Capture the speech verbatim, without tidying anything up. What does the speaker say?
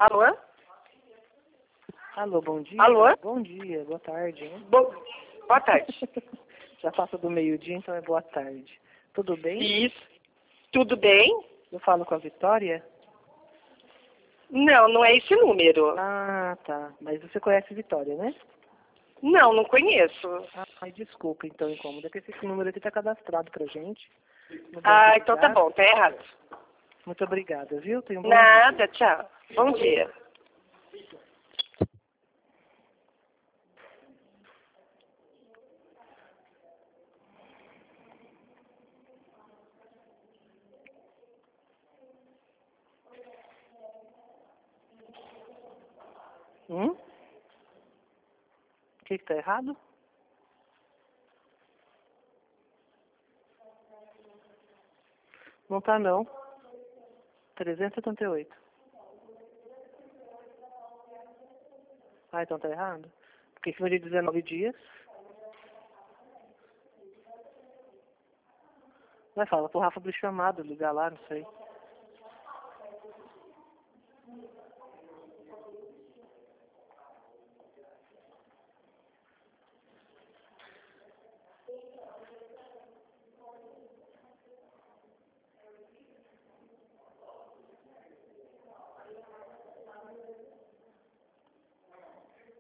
Alô? Alô, bom dia. Alô? Bom dia, boa tarde, hein? Bo... Boa tarde. Já passa do meio-dia, então é boa tarde. Tudo bem? Isso. Tudo bem? Eu falo com a Vitória? Não, não é esse número. Ah, tá. Mas você conhece Vitória, né? Não, não conheço. Ai, desculpa, então, incômodo. É que esse número aqui tá cadastrado pra gente. no banco Ah, de então tá dados. bom, tá errado. Muito obrigada, viu? Tenha um bom dia. Nada, tchau. Bom dia. Hum? O que que tá errado? Não tá, não. trezentos e setenta e oito. Ah, então tá errado? Porque em cima de dezenove dias... Vai falar pro Rafa abrir chamado, ligar lá, não sei.